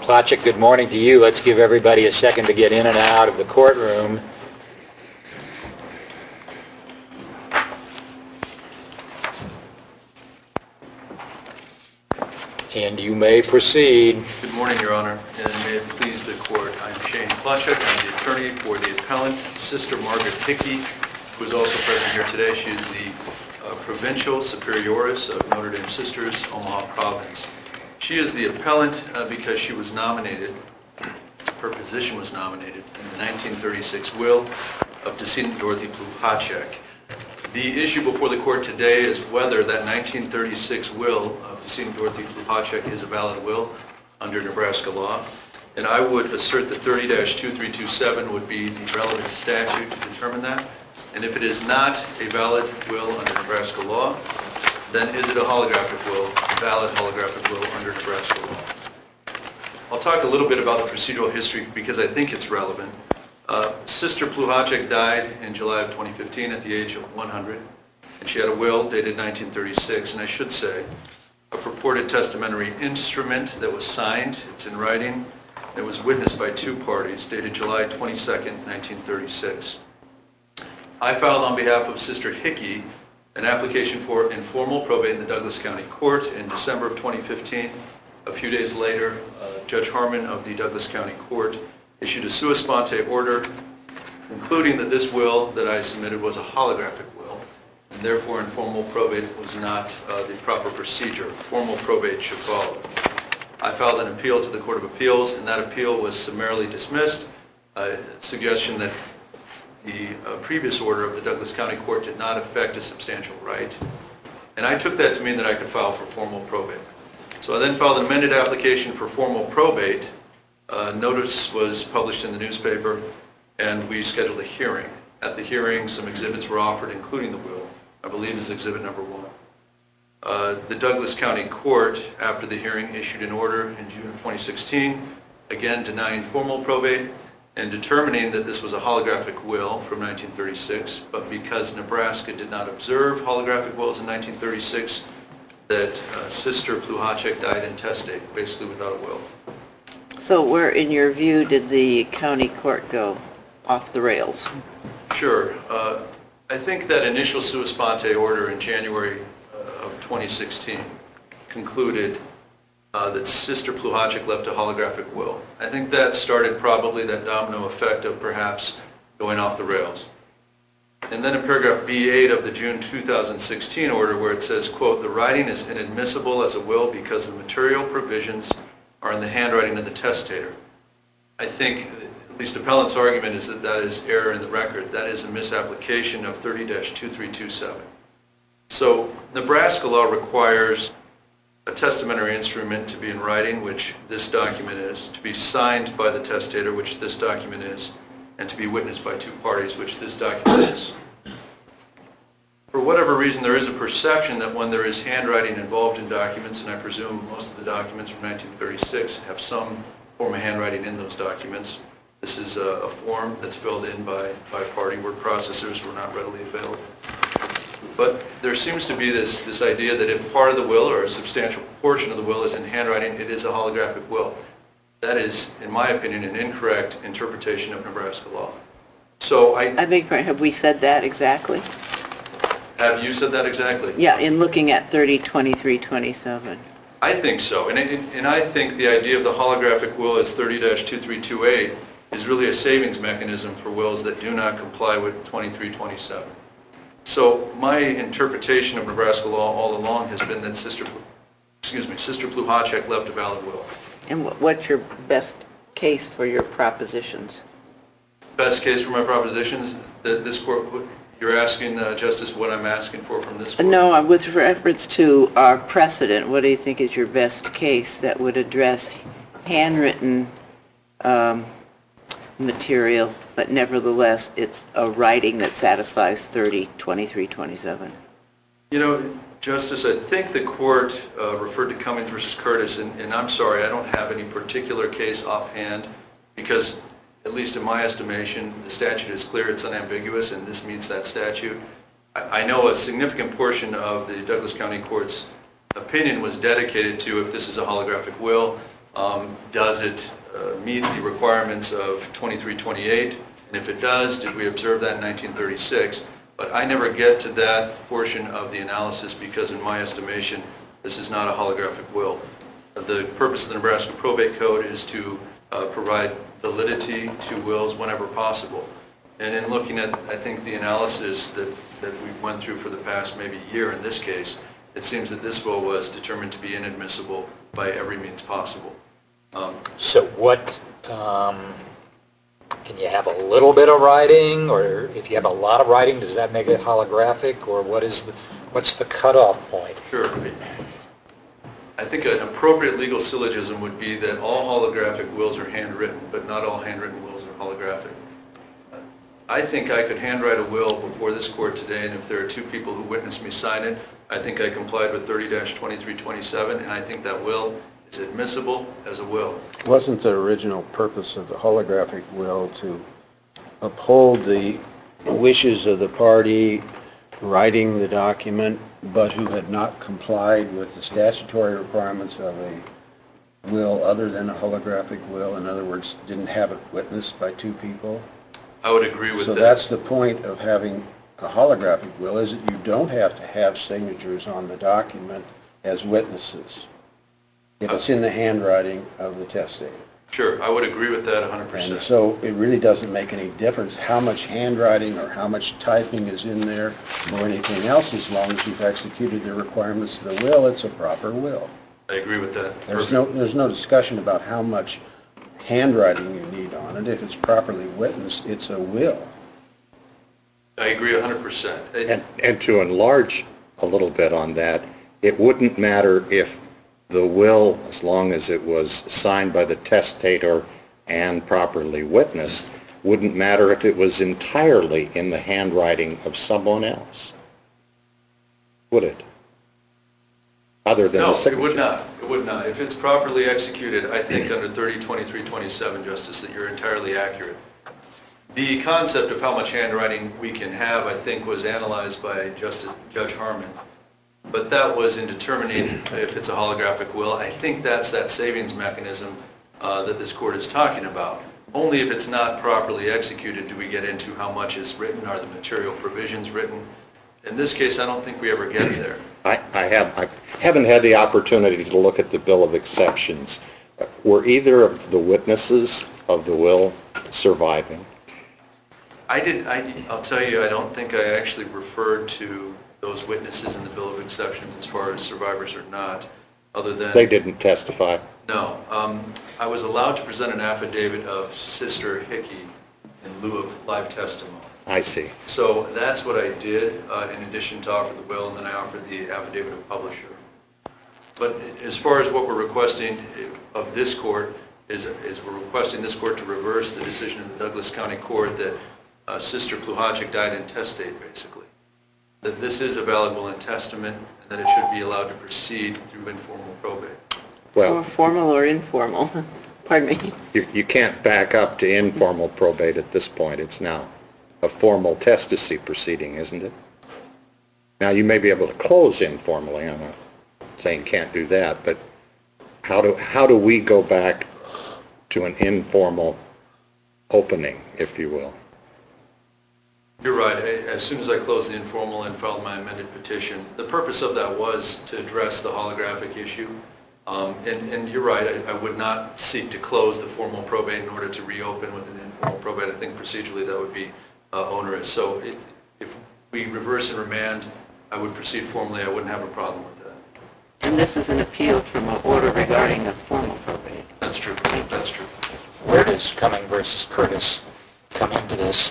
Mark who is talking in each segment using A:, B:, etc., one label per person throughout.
A: Plotchik, good morning to you. Let's give everybody a second to get in and out of the courtroom. And you may proceed.
B: Good morning, Your Honor, and may it please the Court. I'm Shane Plotchik. I'm the attorney for the appellant, Sister Margaret Hickey, who is also present here today. She is the Provincial Superioris of Notre Dame Sisters, Omaha Province. She is the appellant because she was nominated, her position was nominated in the 1936 will of decedent Dorothy Pluhacek. The issue before the Court today is whether that 1936 will of decedent Dorothy Pluhacek is a valid will under Nebraska law. And I would assert that 30-2327 would be the relevant statute to determine that. And if it is not a valid will under Nebraska law, then is it a holographic will, a valid holographic will under Nebraska law? I'll talk a little bit about the procedural history because I think it's relevant. Sister Pluhacek died in July of 2015 at the age of 100, and she had a will dated 1936, and I should say a purported testamentary instrument that was signed, it's in writing, that was witnessed by two parties, dated July 22nd, 1936. I filed on behalf of Sister Hickey an application for informal probate in the Douglas County Court in December of 2015. A few days later, Judge Harmon of the Douglas County Court issued a sua sponte order concluding that this will that I submitted was a holographic will, and therefore informal probate was not the proper procedure. Formal probate should follow. I filed an appeal to the Court of Appeals, and that appeal was summarily dismissed. A suggestion that the previous order of the Douglas County Court did not affect a substantial right, and I took that to mean that I could file for formal probate. So I then filed an amended application for formal probate. Notice was published in the newspaper, and we scheduled a hearing. At the hearing, some exhibits were offered, including the will. I believe is exhibit number 1. The Douglas County Court, after the hearing, issued an order in June of 2016, again denying formal probate and determining that this was a holographic will from 1936, but because Nebraska did not observe holographic wills in 1936, that Sister Pluhacek died intestate, basically without a will.
C: So where, in your view, did the county court go off the rails?
B: Sure. I think that initial sua sponte order in January of 2016 concluded that Sister Pluhacek left a holographic will. I think that started probably that domino effect of perhaps going off the rails. And then in paragraph B8 of the June 2016 order, where it says, quote, "The writing is inadmissible as a will because the material provisions are in the handwriting of the testator." I think, at least appellant's argument is that that is error in the record. That is a misapplication of 30-2327. So Nebraska law requires a testamentary instrument to be in writing, which this document is, to be signed by the testator, which this document is, and to be witnessed by two parties, which this document is. For whatever reason, there is a perception that when there is handwriting involved in documents, and I presume most of the documents from 1936 have some form of handwriting in those documents. This is a form that's filled in by party. Word processors were not readily available. But there seems to be this idea that if part of the will or a substantial portion of the will is in handwriting, it is a holographic will. That is, in my opinion, an incorrect interpretation of Nebraska law. So I
C: beg your pardon, have we said that exactly?
B: Have you said that exactly?
C: Yeah, in looking at 30-2327.
B: I think so. And I think the idea of the holographic will as 30-2328 is really a savings mechanism for wills that do not comply with 2327. So my interpretation of Nebraska law all along has been that Sister Pluhacek left a valid will.
C: And what's your best case for your propositions?
B: Best case for my propositions that this court, you're asking, Justice, what I'm asking for from this court?
C: No, with reference to our precedent, what do you think is your best case that would address handwritten material, but nevertheless it's a writing that satisfies 30-2327?
B: You know, Justice, I think the court referred to Cummings versus Curtis, and I'm sorry, I don't have any particular case offhand because, at least in my estimation, the statute is clear, it's unambiguous, and this meets that statute. I know a significant portion of the Douglas County Court's opinion was dedicated to if this is a holographic will. Does it meet the requirements of 2328? And if it does, did we observe that in 1936? But I never get to that portion of the analysis because in my estimation, this is not a holographic will. The purpose of the Nebraska Probate Code is to provide validity to wills whenever possible. And in looking at, I think, the analysis that we went through for the past maybe year in this case, it seems that this will was determined to be inadmissible by every means possible.
A: So what, can you have a little bit of writing, or if you have a lot of writing, does that make it holographic, or what's the cutoff point?
B: Sure. I think an appropriate legal syllogism would be that all holographic wills are handwritten, but not all handwritten wills are holographic. I think I could handwrite a will before this court today, and if there are two people who witnessed me sign it, I think I complied with 30-2327, and I think that will is admissible as a will.
D: Wasn't the original purpose of the holographic will to uphold the wishes of the party writing the document, but who had not complied with the statutory requirements of a will other than a holographic will? In other words, didn't have it witnessed by two people?
B: I would agree with that.
D: So that's the point of having a holographic will, is that you don't have to have signatures on the document as witnesses if it's in the handwriting of the testator.
B: Sure, I would agree with that 100%.
D: And so it really doesn't make any difference how much handwriting or how much typing is in there or anything else, as long as you've executed the requirements of the will, it's a proper will.
B: I agree with that.
D: There's no discussion about how much handwriting you need on it. If it's properly witnessed, it's a will.
B: I agree 100%.
E: And to enlarge a little bit on that, it wouldn't matter if the will, as long as it was signed by the testator and properly witnessed, wouldn't matter if it was entirely in the handwriting of someone else, would it? Other than the signature.
B: No, it would not. It would not. If it's properly executed, I think under 30-2327, Justice, that you're entirely accurate. The concept of how much handwriting we can have, I think, was analyzed by Judge Harmon. But that was in determining if it's a holographic will. I think that's that savings mechanism that this court is talking about. Only if it's not properly executed do we get into how much is written, are the material provisions written. In this case, I don't think we ever get there.
E: I haven't had the opportunity to look at the Bill of Exceptions. Were either of the witnesses of the will surviving?
B: I'll tell you, I don't think I actually referred to those witnesses in the Bill of Exceptions as far as survivors or not, other than...
E: They didn't testify?
B: No. I was allowed to present an affidavit of Sister Hickey in lieu of live testimony.
E: I see.
B: So that's what I did in addition to offer the will, and then I offered the affidavit of publisher. But as far as what we're requesting of this court is we're requesting this court to reverse the decision of the Douglas County Court that Sister Pluhacic died intestate, basically. That this is a valid will and testament, and that it should be allowed to proceed through informal probate.
C: Or
E: Well,
C: formal or informal, pardon me.
E: you can't back up to informal probate at this point. It's now a formal testacy proceeding, isn't it? Now, you may be able to close informally. I'm not saying can't do that, but how do we go back to an informal opening, if you will?
B: You're right. As soon as I closed the informal and filed my amended petition, the purpose of that was to address the holographic issue. And you're right, I would not seek to close the formal probate in order to reopen with an informal probate. I think procedurally that would be onerous. So if we reverse and remand, I would proceed formally. I wouldn't have a problem with that.
C: And this is an appeal from an order regarding a formal probate.
B: That's true. That's true.
A: Where does Cumming versus Curtis come into this?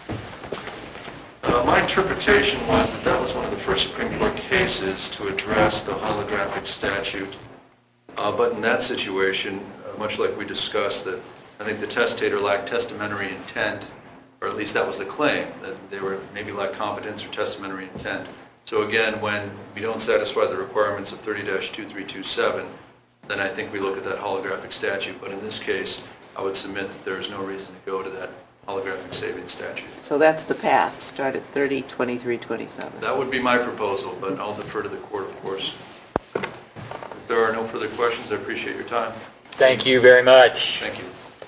B: My interpretation was that that was one of the first Supreme Court cases to address the holographic statute. But in that situation, much like we discussed, that I think the testator lacked testamentary intent, or at least that was the claim, that they were maybe lacked competence or testamentary intent. So again, when we don't satisfy the requirements of 30-2327, then I think we look at that holographic statute. But in this case, I would submit that there is no reason to go to that holographic savings statute.
C: So that's the path, start at 30-2327.
B: That would be my proposal, but I'll defer to the court, of course. If there are no further questions, I appreciate your time.
A: Thank you very much.
B: Thank you.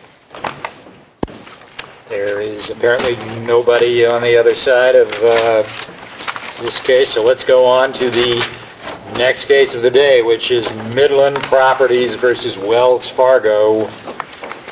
A: There is apparently nobody on the other side of this case, so let's go on to the next case of the day, which is Midland Properties versus Wells Fargo.